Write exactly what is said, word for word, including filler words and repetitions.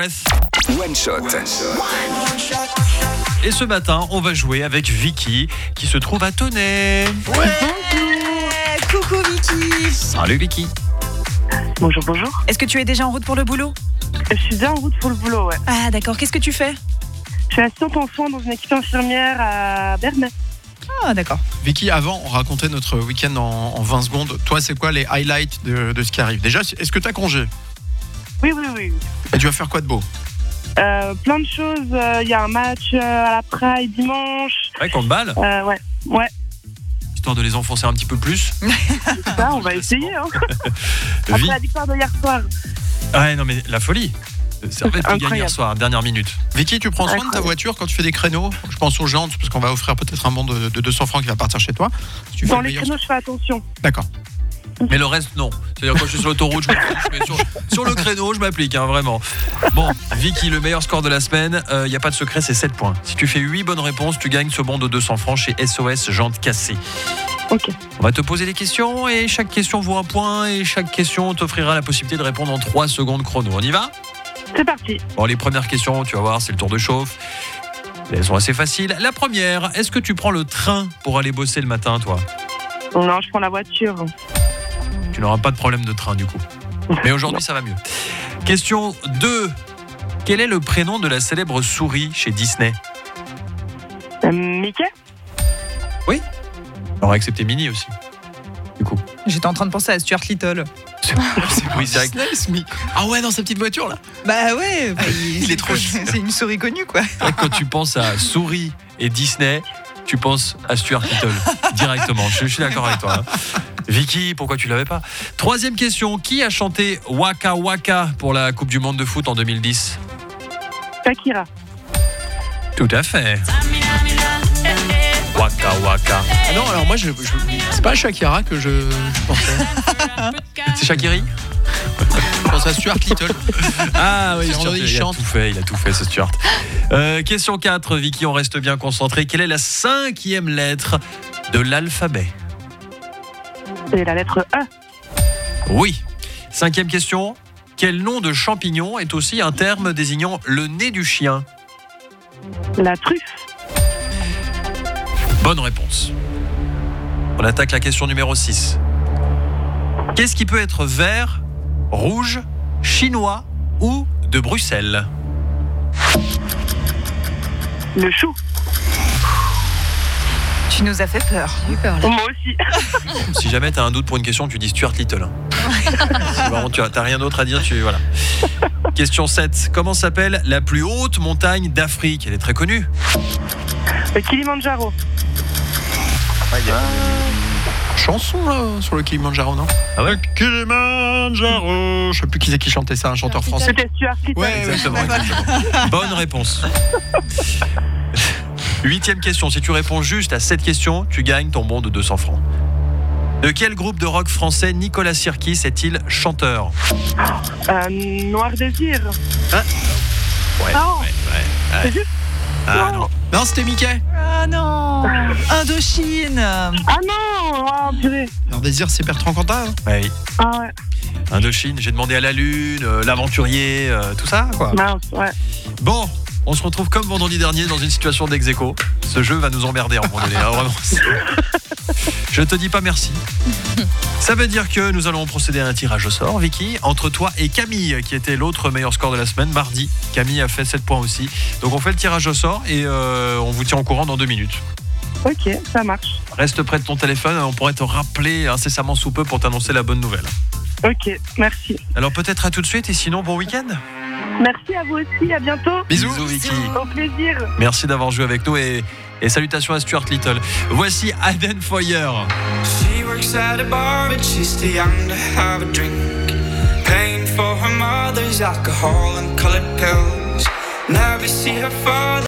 Breath. One Shot. Et ce matin, on va jouer avec Vicky qui se trouve à Tonnet. Ouais, coucou Vicky. Salut Vicky. Bonjour, bonjour. Est-ce que tu es déjà en route pour le boulot? Je suis déjà en route pour le boulot, ouais. Ah d'accord, qu'est-ce que tu fais? Je suis assistante en soins dans une équipe infirmière à Bernay. Ah d'accord. Vicky, avant, on racontait notre week-end en, en vingt secondes. Toi, c'est quoi les highlights de, de ce qui arrive? Déjà, est-ce que tu as congé? Oui, oui, oui. Et tu vas faire quoi de beau? Euh, plein de choses. Il euh, y a un match euh, à la Praille dimanche. Ouais, contre balle. Euh, ouais, ouais. Histoire de les enfoncer un petit peu plus. Ça, on va essayer. Hein. Après Vi- la victoire de hier soir. Ouais, non mais la folie. C'est en fait tu gagnes hier Incroyable. soir, dernière minute. Vicky, tu prends soin de ta Incroyable. voiture quand tu fais des créneaux? Je pense aux jantes, parce qu'on va offrir peut-être un bon de, de deux cents francs qui va partir chez toi. Si tu fais Dans le les meilleur- créneaux, je fais attention. D'accord. Mais le reste, non. C'est-à-dire quand je suis sur l'autoroute, je m'applique, mais sur, sur le créneau, je m'applique, hein, vraiment. Bon, Vicky, le meilleur score de la semaine, il euh, n'y a pas de secret, c'est sept points. Si tu fais huit bonnes réponses, tu gagnes ce bon de deux cents francs chez S O S Jantes Cassées. Ok. On va te poser des questions et chaque question vaut un point et chaque question t'offrira la possibilité de répondre en trois secondes chrono. On y va? C'est parti. Bon, les premières questions, tu vas voir, c'est le tour de chauffe. Elles sont assez faciles. La première, est-ce que tu prends le train pour aller bosser le matin, toi? Non, je prends la voiture. Tu n'auras pas de problème de train, du coup. Mais aujourd'hui, ça va mieux. Question deux. Quel est le prénom de la célèbre souris chez Disney? Euh, Mickey? Oui. Alors, excepté Minnie aussi, du coup. J'étais en train de penser à Stuart Little. Oui, c'est vrai que- Disney, ce mi- Ah ouais, dans sa petite voiture, là. Bah ouais, bah, Il est trop chou. C'est une souris connue quoi. c'est vrai que quand tu penses à souris et Disney, tu penses à Stuart Little directement. Je, je suis d'accord avec toi. hein. Vicky, pourquoi tu l'avais pas? Troisième question. Qui a chanté Waka Waka pour la Coupe du Monde de foot en deux mille dix? Shakira. Tout à fait. Waka Waka. Ah non, alors moi, je, je- c'est pas Shakira que je, je pensais. C'est Shakiri? Je pense à Stuart Little. Ah oui, C'est Stuart, André, il il a chante. tout fait, il a tout fait, ce Stuart. Euh, question quatre, Vicky, on reste bien concentré. Quelle est la cinquième lettre de l'alphabet? C'est la lettre E. Oui. Cinquième question. Quel nom de champignon est aussi un terme désignant le nez du chien? La truffe. Bonne réponse. On attaque la question numéro six. Qu'est-ce qui peut être vert, rouge, chinois ou de Bruxelles? Le chou. Tu nous as fait peur. J'ai eu peur là. Oh, moi aussi. Si jamais tu as un doute pour une question, tu dis Stuart Little. hein. Si vraiment tu n'as rien d'autre à dire, tu voilà. Question sept. Comment s'appelle la plus haute montagne d'Afrique? Elle est très connue. Le Kilimandjaro. Chanson, là, sur le Kilimanjaro, non? Ah ouais? Kilimanjaro. Je sais plus qui c'est qui chantait ça, un chanteur français. C'était Stuart Little. Ouais, Exactement, exactement. Bonne réponse. Huitième question. Si tu réponds juste à cette question, tu gagnes ton bon de deux cents francs. De quel groupe de rock français Nicolas Sirkis est-il chanteur? Euh, Noir Désir. Ouais, Oh. ouais, ouais. C'est juste. Ah non. Non, c'était Mickey. Ah non. Indochine. Ah non. Oh, purée. Leur désir, c'est Bertrand Cantat. hein. Ouais. Ah ouais. Indochine, j'ai demandé à la lune, euh, l'aventurier, euh, tout ça, quoi. Mince, ouais. Bon, on se retrouve comme vendredi dernier dans une situation d'ex-aequo. Ce jeu va nous emmerder à un moment donné, hein, vraiment. Je te dis pas merci. Ça veut dire que nous allons procéder à un tirage au sort, Vicky, entre toi et Camille, qui était l'autre meilleur score de la semaine, mardi. Camille a fait sept points aussi. Donc on fait le tirage au sort et euh, on vous tient au courant dans deux minutes. Ok, ça marche. Reste près de ton téléphone, on pourrait te rappeler incessamment sous peu pour t'annoncer la bonne nouvelle. Ok, merci. Alors peut-être à tout de suite et sinon bon week-end. Merci à vous aussi, à bientôt. Bisous. Bisous Vicky. Au plaisir. Merci d'avoir joué avec nous et, et salutations à Stuart Little. Voici Aden Foyer. She works at a bar, but she's too young to have a drink. Paying for her mother's alcohol and colored pills. Never see her father.